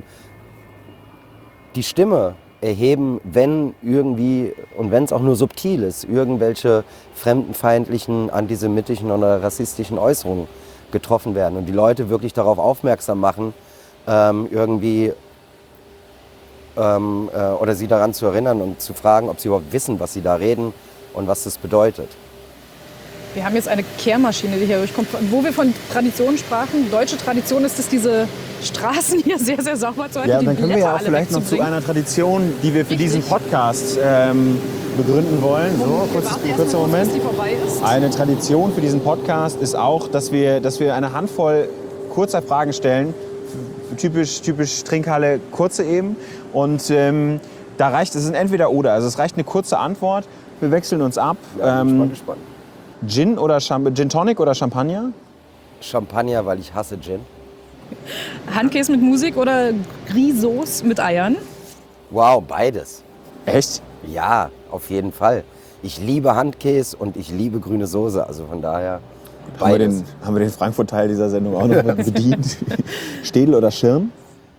Die Stimme erheben, wenn irgendwie, und wenn es auch nur subtil ist, irgendwelche fremdenfeindlichen, antisemitischen oder rassistischen Äußerungen getroffen werden und die Leute wirklich darauf aufmerksam machen, ähm, irgendwie ähm, äh, oder sie daran zu erinnern und zu fragen, ob sie überhaupt wissen, was sie da reden und was das bedeutet. Wir haben jetzt eine Kehrmaschine, die hier durchkommt. Wo wir von Tradition sprachen, deutsche Tradition ist es, diese Straßen hier sehr, sehr sauber zu halten. Ja, die dann können wir Blätter ja auch alle vielleicht noch zu wegzubringen. einer Tradition, die wir für Richtig. diesen Podcast ähm, begründen wollen. So, Wir kurz, warten erst kurzer mal, Moment. bis die vorbei ist. Eine Tradition für diesen Podcast ist auch, dass wir, dass wir eine Handvoll kurzer Fragen stellen. Typisch, typisch Trinkhalle, kurze eben. Und ähm, da reicht, es ist ein Entweder-Oder. Also es reicht eine kurze Antwort. Wir wechseln uns ab. Ja, bin ähm, ich gespannt. Gin oder Cham- Gin Tonic oder Champagner? Champagner, weil ich hasse Gin. Handkäse mit Musik oder Grisauce mit Eiern? Wow, beides. Echt? Ja, auf jeden Fall. Ich liebe Handkäse und ich liebe grüne Soße, also von daher Haben wir, beides. den, haben wir den Frankfurt-Teil dieser Sendung auch noch bedient? Städel oder Schirm?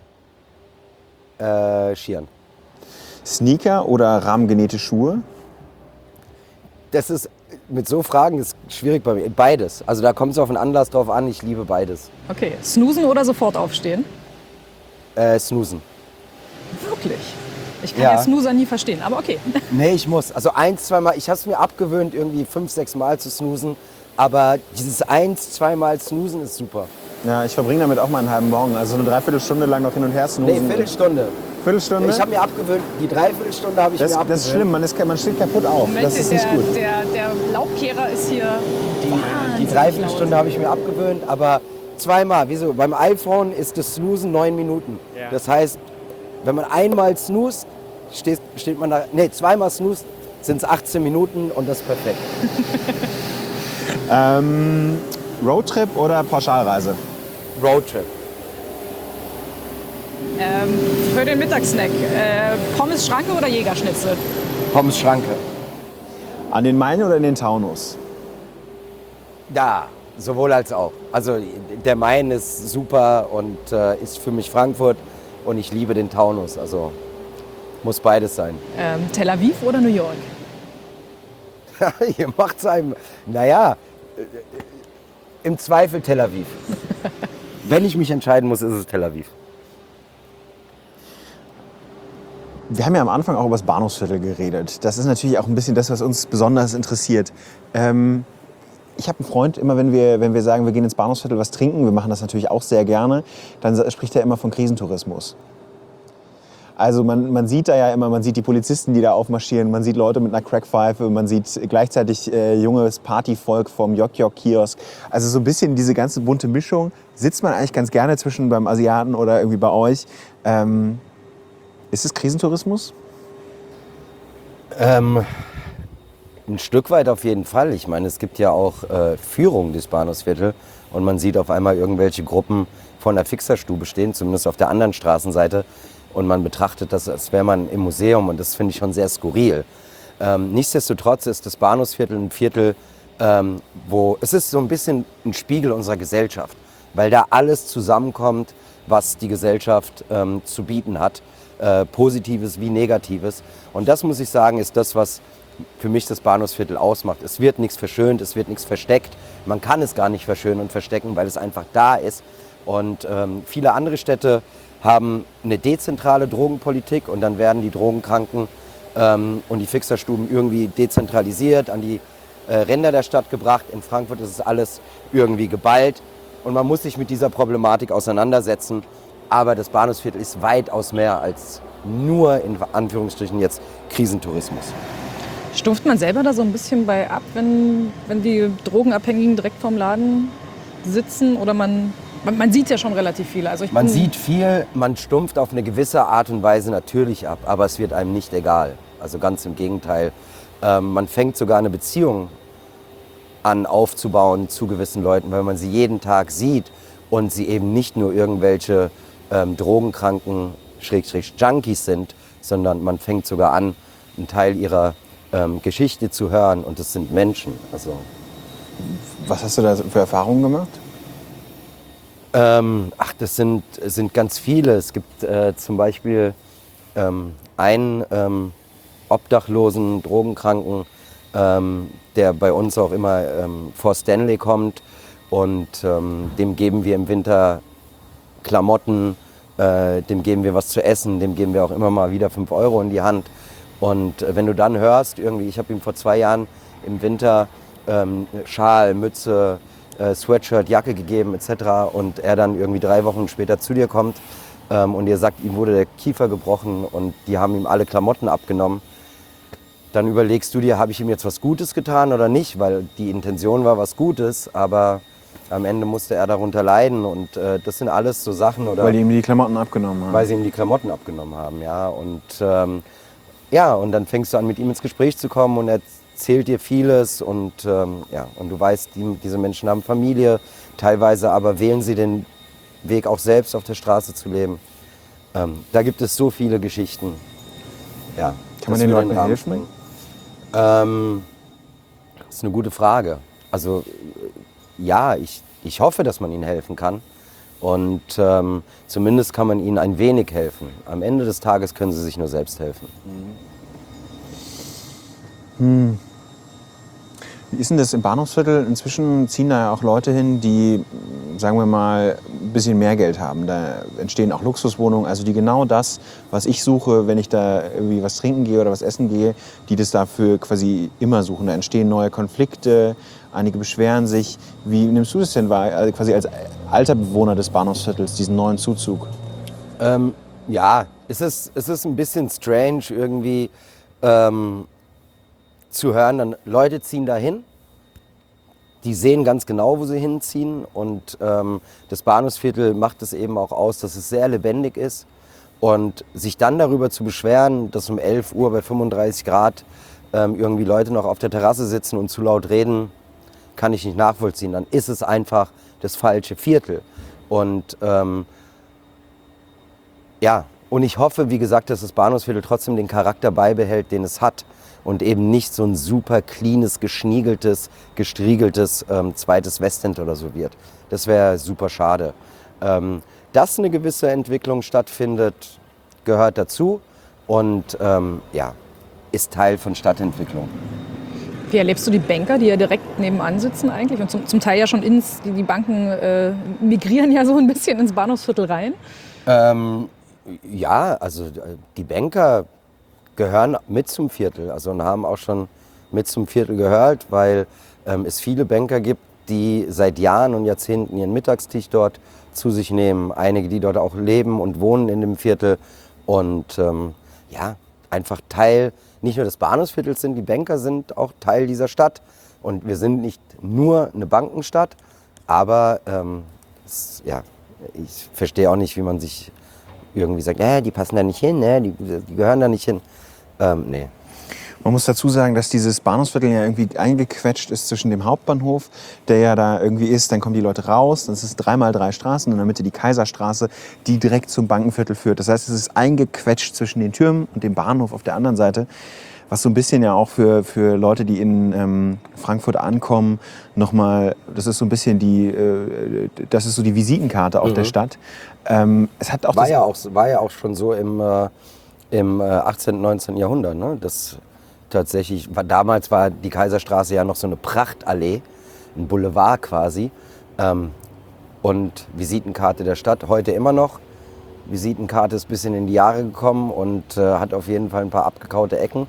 Äh, Schieren. Sneaker oder rahmengenähte Schuhe? Das ist, mit so Fragen ist schwierig bei mir. Beides. Also da kommt es auf den Anlass drauf an, ich liebe beides. Okay, snoosen oder sofort aufstehen? Äh, snoosen. Wirklich? Ich kann Ja. ja Snoozer nie verstehen, aber okay. Nee, ich muss. Also eins, zweimal, ich habe es mir abgewöhnt, irgendwie fünf, sechs Mal zu snoosen. Aber dieses eins, zweimal snoosen ist super. Ja, ich verbringe damit auch mal einen halben Morgen. Also eine Dreiviertelstunde lang noch hin und her Nee, snoosen. Viertelstunde. Viertelstunde? Ich habe mir abgewöhnt, die Dreiviertelstunde habe ich das, mir abgewöhnt. das ist schlimm, man, ist, man steht kaputt auf. Moment, das ist der, nicht gut. Der, der Laubkehrer ist hier Die wahnsinnig Dreiviertelstunde laut. habe ich mir abgewöhnt, aber zweimal. Wieso? Beim iPhone ist das Snoosen neun Minuten. Ja. Das heißt, wenn man einmal snoost, steht, steht man da. Nee, zweimal snoost, sind es achtzehn Minuten und das ist perfekt. Ähm, Roadtrip oder Pauschalreise? Roadtrip. Ähm, für den Mittagssnack, äh, Pommes Schranke oder Jägerschnitzel? Pommes Schranke. An den Main oder in den Taunus? Ja, sowohl als auch. Also der Main ist super und äh, ist für mich Frankfurt und ich liebe den Taunus. Also muss beides sein. Ähm, Tel Aviv oder New York? Ihr macht's einem. Naja, äh, im Zweifel Tel Aviv. Wenn ich mich entscheiden muss, ist es Tel Aviv. Wir haben ja am Anfang auch über das Bahnhofsviertel geredet. Das ist natürlich auch ein bisschen das, was uns besonders interessiert. Ähm, ich habe einen Freund, immer wenn wir, wenn wir sagen, wir gehen ins Bahnhofsviertel was trinken, wir machen das natürlich auch sehr gerne, dann spricht er immer von Krisentourismus. Also man, man sieht da ja immer, man sieht die Polizisten, die da aufmarschieren, man sieht Leute mit einer Crackpfeife, man sieht gleichzeitig äh, junges Partyvolk vom Jok-Jok-Kiosk. Also so ein bisschen diese ganze bunte Mischung sitzt man eigentlich ganz gerne zwischen beim Asiaten oder irgendwie bei euch. Ähm, ist es Krisentourismus? Ähm, ein Stück weit auf jeden Fall. Ich meine, es gibt ja auch äh, Führung des Bahnhofsviertel und man sieht auf einmal irgendwelche Gruppen vor einer Fixerstube stehen, zumindest auf der anderen Straßenseite. Und man betrachtet das, als wäre man im Museum und das finde ich schon sehr skurril. Ähm, nichtsdestotrotz ist das Bahnhofsviertel ein Viertel, ähm, wo es ist so ein bisschen ein Spiegel unserer Gesellschaft, weil da alles zusammenkommt, was die Gesellschaft ähm, zu bieten hat, äh, Positives wie Negatives. Und das, muss ich sagen, ist das, was für mich das Bahnhofsviertel ausmacht. Es wird nichts verschönt, es wird nichts versteckt. Man kann es gar nicht verschönen und verstecken, weil es einfach da ist. Und ähm, viele andere Städte haben eine dezentrale Drogenpolitik und dann werden die Drogenkranken ähm, und die Fixerstuben irgendwie dezentralisiert, an die äh, Ränder der Stadt gebracht. In Frankfurt ist es alles irgendwie geballt und man muss sich mit dieser Problematik auseinandersetzen. Aber das Bahnhofsviertel ist weitaus mehr als nur in Anführungsstrichen jetzt Krisentourismus. Stumpft man selber da so ein bisschen bei ab, wenn, wenn die Drogenabhängigen direkt vorm Laden sitzen oder man... Man, man sieht ja schon relativ viel. Also ich man bin sieht viel, man stumpft auf eine gewisse Art und Weise natürlich ab, aber es wird einem nicht egal. Also ganz im Gegenteil. Ähm, man fängt sogar eine Beziehung an aufzubauen zu gewissen Leuten, weil man sie jeden Tag sieht und sie eben nicht nur irgendwelche ähm, Drogenkranken, Schrägstrich Junkies sind, sondern man fängt sogar an, einen Teil ihrer ähm, Geschichte zu hören und das sind Menschen. Also, was hast du da für Erfahrungen gemacht? Ähm, ach, das sind, sind ganz viele. Es gibt äh, zum Beispiel ähm, einen ähm, obdachlosen Drogenkranken, ähm, der bei uns auch immer ähm, vor Stanley kommt und ähm, dem geben wir im Winter Klamotten, äh, dem geben wir was zu essen, dem geben wir auch immer mal wieder fünf Euro in die Hand. Und äh, wenn du dann hörst, irgendwie, ich habe ihm vor zwei Jahren im Winter ähm, Schal, Mütze, Sweatshirt, Jacke gegeben et cetera und er dann irgendwie drei Wochen später zu dir kommt ähm, und ihr sagt, ihm wurde der Kiefer gebrochen und die haben ihm alle Klamotten abgenommen, dann überlegst du dir, habe ich ihm jetzt was Gutes getan oder nicht, weil die Intention war was Gutes, aber am Ende musste er darunter leiden und äh, das sind alles so Sachen. Oder weil die ihm die Klamotten abgenommen haben. Weil sie ihm die Klamotten abgenommen haben, ja. Und, ähm, ja, und dann fängst du an, mit ihm ins Gespräch zu kommen und er erzählt dir vieles und, ähm, ja, und du weißt, die, diese Menschen haben Familie, teilweise aber wählen sie den Weg auch selbst auf der Straße zu leben. Ähm, da gibt es so viele Geschichten. Ja, kann man den Leuten helfen? Ähm, das ist eine gute Frage. Also ja, ich, ich hoffe, dass man ihnen helfen kann und ähm, zumindest kann man ihnen ein wenig helfen. Am Ende des Tages können sie sich nur selbst helfen. Hm. Wie ist denn das im Bahnhofsviertel? Inzwischen ziehen da ja auch Leute hin, die, sagen wir mal, ein bisschen mehr Geld haben. Da entstehen auch Luxuswohnungen, also die genau das, was ich suche, wenn ich da irgendwie was trinken gehe oder was essen gehe, die das dafür quasi immer suchen. Da entstehen neue Konflikte, einige beschweren sich. Wie nimmst du das denn wahr, also quasi als alter Bewohner des Bahnhofsviertels, diesen neuen Zuzug? Ähm, ja, es ist, es ist ein bisschen strange irgendwie, ähm, zu hören, dann Leute ziehen dahin, die sehen ganz genau, wo sie hinziehen und ähm, das Bahnhofsviertel macht es eben auch aus, dass es sehr lebendig ist und sich dann darüber zu beschweren, dass um elf Uhr bei fünfunddreißig Grad ähm, irgendwie Leute noch auf der Terrasse sitzen und zu laut reden, kann ich nicht nachvollziehen. Dann ist es einfach das falsche Viertel und ähm, ja, und ich hoffe, wie gesagt, dass das Bahnhofsviertel trotzdem den Charakter beibehält, den es hat. Und eben nicht so ein super cleanes, geschniegeltes, gestriegeltes ähm, zweites Westend oder so wird. Das wäre super schade. Ähm, dass eine gewisse Entwicklung stattfindet, gehört dazu und ähm, ja, ist Teil von Stadtentwicklung. Wie erlebst du die Banker, die ja direkt nebenan sitzen eigentlich und zum, zum Teil ja schon ins, die, die Banken äh, migrieren ja so ein bisschen ins Bahnhofsviertel rein? Ähm, ja, also die Banker gehören mit zum Viertel, also und haben auch schon mit zum Viertel gehört, weil ähm, es viele Banker gibt, die seit Jahren und Jahrzehnten ihren Mittagstisch dort zu sich nehmen. Einige, die dort auch leben und wohnen in dem Viertel und ähm, ja, einfach Teil nicht nur des Bahnhofsviertels sind, die Banker sind auch Teil dieser Stadt. Und wir sind nicht nur eine Bankenstadt, aber ähm, es, ja, ich verstehe auch nicht, wie man sich irgendwie sagt, äh, die passen da nicht hin, ne? die, die gehören da nicht hin. Ähm, nee. Man muss dazu sagen, dass dieses Bahnhofsviertel ja irgendwie eingequetscht ist zwischen dem Hauptbahnhof, der ja da irgendwie ist, dann kommen die Leute raus, das ist dreimal drei Straßen und in der Mitte die Kaiserstraße, die direkt zum Bankenviertel führt. Das heißt, es ist eingequetscht zwischen den Türmen und dem Bahnhof auf der anderen Seite, was so ein bisschen ja auch für, für Leute, die in ähm, Frankfurt ankommen, nochmal, das ist so ein bisschen die, äh, das ist so die Visitenkarte auch mhm. der Stadt. Ähm, es hat auch war, das ja auch, war ja auch schon so im, äh, im äh, achtzehnten, neunzehnten Jahrhundert, ne? Das tatsächlich, war, damals war die Kaiserstraße ja noch so eine Prachtallee, ein Boulevard quasi. Ähm, und Visitenkarte der Stadt, heute immer noch. Visitenkarte ist ein bisschen in die Jahre gekommen und äh, hat auf jeden Fall ein paar abgekaute Ecken.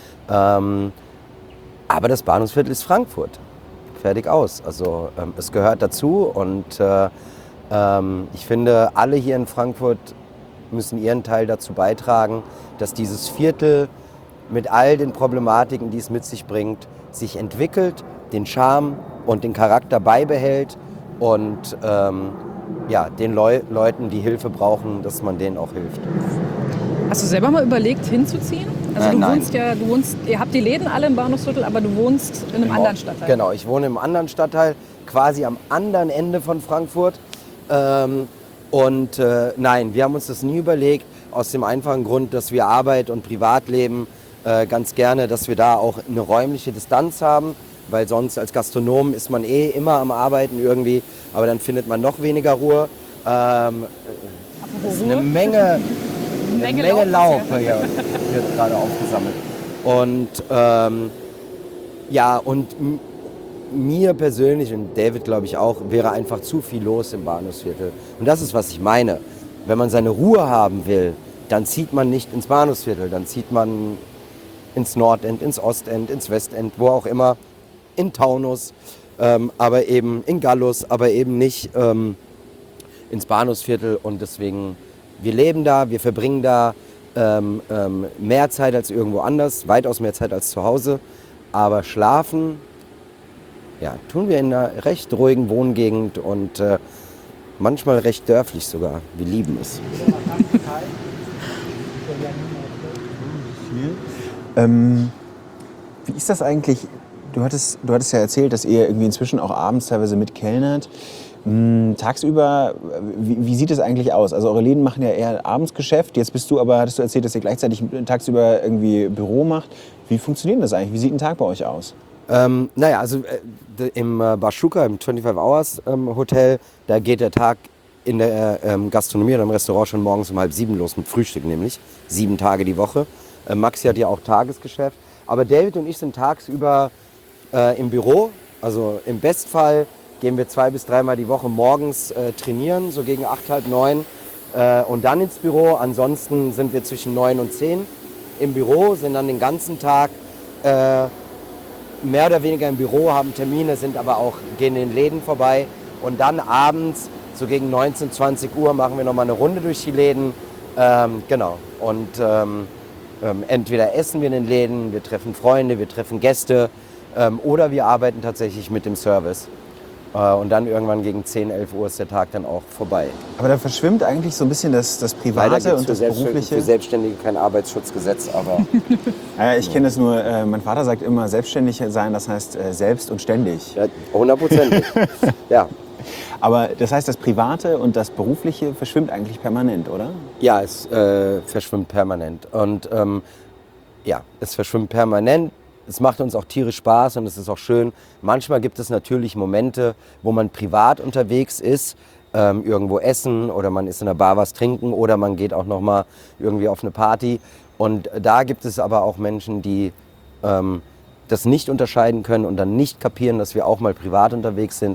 Ähm, aber das Bahnhofsviertel ist Frankfurt. Fertig aus. Also ähm, es gehört dazu und äh, ähm, ich finde, alle hier in Frankfurt müssen ihren Teil dazu beitragen, dass dieses Viertel mit all den Problematiken, die es mit sich bringt, sich entwickelt, den Charme und den Charakter beibehält und ähm, ja, den Leu Leuten, die Hilfe brauchen, dass man denen auch hilft. Hast du selber mal überlegt, hinzuziehen? Also äh, du nein. wohnst ja, du wohnst, ihr habt die Läden alle im Bahnhofsviertel, aber du wohnst in einem Genau. anderen Stadtteil. Genau, ich wohne im anderen Stadtteil, quasi am anderen Ende von Frankfurt. Ähm, und äh, nein, wir haben uns das nie überlegt, aus dem einfachen Grund, dass wir Arbeit und Privatleben äh, ganz gerne, dass wir da auch eine räumliche Distanz haben, weil sonst als Gastronom ist man eh immer am Arbeiten irgendwie, aber dann findet man noch weniger Ruhe. Ähm, es ist eine Menge, eine Menge Menge Laub, Laub hier wird gerade aufgesammelt. Und ähm, ja, und m- mir persönlich und David glaube ich auch, wäre einfach zu viel los im Bahnhofsviertel. Und das ist, was ich meine. Wenn man seine Ruhe haben will, dann zieht man nicht ins Bahnhofsviertel, dann zieht man ins Nordend, ins Ostend, ins Westend, wo auch immer, in Taunus, ähm, aber eben in Gallus, aber eben nicht ähm, ins Bahnhofsviertel. Und deswegen, wir leben da, wir verbringen da ähm, ähm, mehr Zeit als irgendwo anders, weitaus mehr Zeit als zu Hause. Aber schlafen, ja, tun wir in einer recht ruhigen Wohngegend und äh, manchmal recht dörflich sogar. Wir lieben es. Ähm, wie ist das eigentlich? Du hattest, du hattest ja erzählt, dass ihr irgendwie inzwischen auch abends teilweise mitkellnert. Hm, tagsüber, wie, wie sieht es eigentlich aus? Also eure Läden machen ja eher Abendsgeschäft. Jetzt bist du aber, hattest du erzählt, dass ihr gleichzeitig tagsüber irgendwie Büro macht. Wie funktioniert das eigentlich? Wie sieht ein Tag bei euch aus? Ähm, naja, also äh, im äh, Bashuka, im fünfundzwanzig Hours ähm, Hotel, da geht der Tag in der ähm, Gastronomie oder im Restaurant schon morgens um halb sieben los mit Frühstück nämlich. Sieben Tage die Woche. Äh, Maxi hat ja auch Tagesgeschäft. Aber David und ich sind tagsüber äh, im Büro. Also im Bestfall gehen wir zwei bis dreimal die Woche morgens äh, trainieren, so gegen acht, halb neun. Äh, und dann ins Büro. Ansonsten sind wir zwischen neun und zehn im Büro, sind dann den ganzen Tag äh, mehr oder weniger im Büro, haben Termine, sind aber auch, gehen in den Läden vorbei. Und dann abends, so gegen neunzehn, zwanzig Uhr, machen wir nochmal eine Runde durch die Läden. Ähm, genau. Und ähm, ähm, entweder essen wir in den Läden, wir treffen Freunde, wir treffen Gäste ähm, oder wir arbeiten tatsächlich mit dem Service. Äh, und dann irgendwann gegen zehn, elf Uhr ist der Tag dann auch vorbei. Aber da verschwimmt eigentlich so ein bisschen das, das Private und das Berufliche. Für Selbstständige kein Arbeitsschutzgesetz, aber... Ja, ich kenne das nur, äh, mein Vater sagt immer, selbstständig sein, das heißt äh, selbst und ständig. Ja, hundertprozentig. Ja. Aber das heißt, das Private und das Berufliche verschwimmt eigentlich permanent, oder? Ja, es äh, verschwimmt permanent. Und ähm, ja, es verschwimmt permanent. Es macht uns auch tierisch Spaß und es ist auch schön. Manchmal gibt es natürlich Momente, wo man privat unterwegs ist, ähm, irgendwo essen oder man ist in der Bar was trinken oder man geht auch noch mal irgendwie auf eine Party. Und da gibt es aber auch Menschen, die ähm, das nicht unterscheiden können und dann nicht kapieren, dass wir auch mal privat unterwegs sind.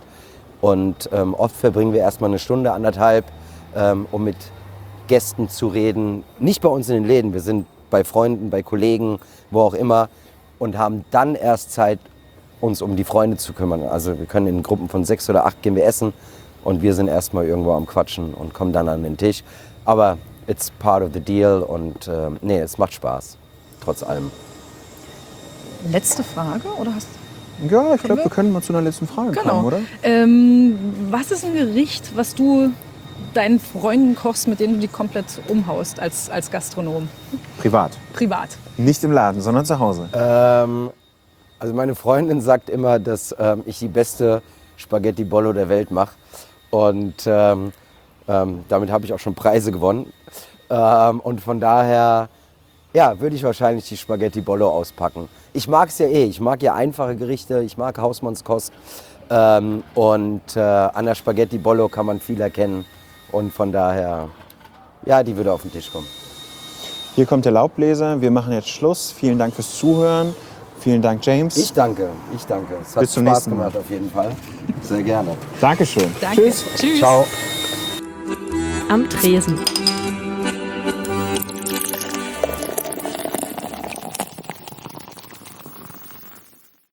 Und ähm, oft verbringen wir erstmal eine Stunde, anderthalb, ähm, um mit Gästen zu reden. Nicht bei uns in den Läden, wir sind bei Freunden, bei Kollegen, wo auch immer und haben dann erst Zeit, uns um die Freunde zu kümmern. Also wir können in Gruppen von sechs oder acht gehen wir essen und wir sind erstmal irgendwo am Quatschen und kommen dann an den Tisch. Aber it's part of the deal und äh, nee, es macht Spaß, trotz allem. Letzte Frage, oder hast Ja, ich glaube, wir? wir können mal zu einer letzten Frage Genau. kommen, oder? Ähm, was ist ein Gericht, was du deinen Freunden kochst, mit denen du die komplett umhaust als, als Gastronom? Privat. Privat. Nicht im Laden, sondern zu Hause. Ähm, also meine Freundin sagt immer, dass ähm, ich die beste Spaghetti Bollo der Welt mache. Und ähm, ähm, damit habe ich auch schon Preise gewonnen. Ähm, und von daher ja, würde ich wahrscheinlich die Spaghetti Bollo auspacken. Ich mag es ja eh. Ich mag ja einfache Gerichte. Ich mag Hausmannskost. Ähm, und äh, an der Spaghetti Bollo kann man viel erkennen. Und von daher, ja, die würde auf den Tisch kommen. Hier kommt der Laubbläser. Wir machen jetzt Schluss. Vielen Dank fürs Zuhören. Vielen Dank, James. Ich danke, ich danke. Es hat Bis zum Spaß nächsten Mal. gemacht auf jeden Fall. Sehr gerne. Dankeschön. Danke. Tschüss. Tschüss. Ciao. Am Tresen.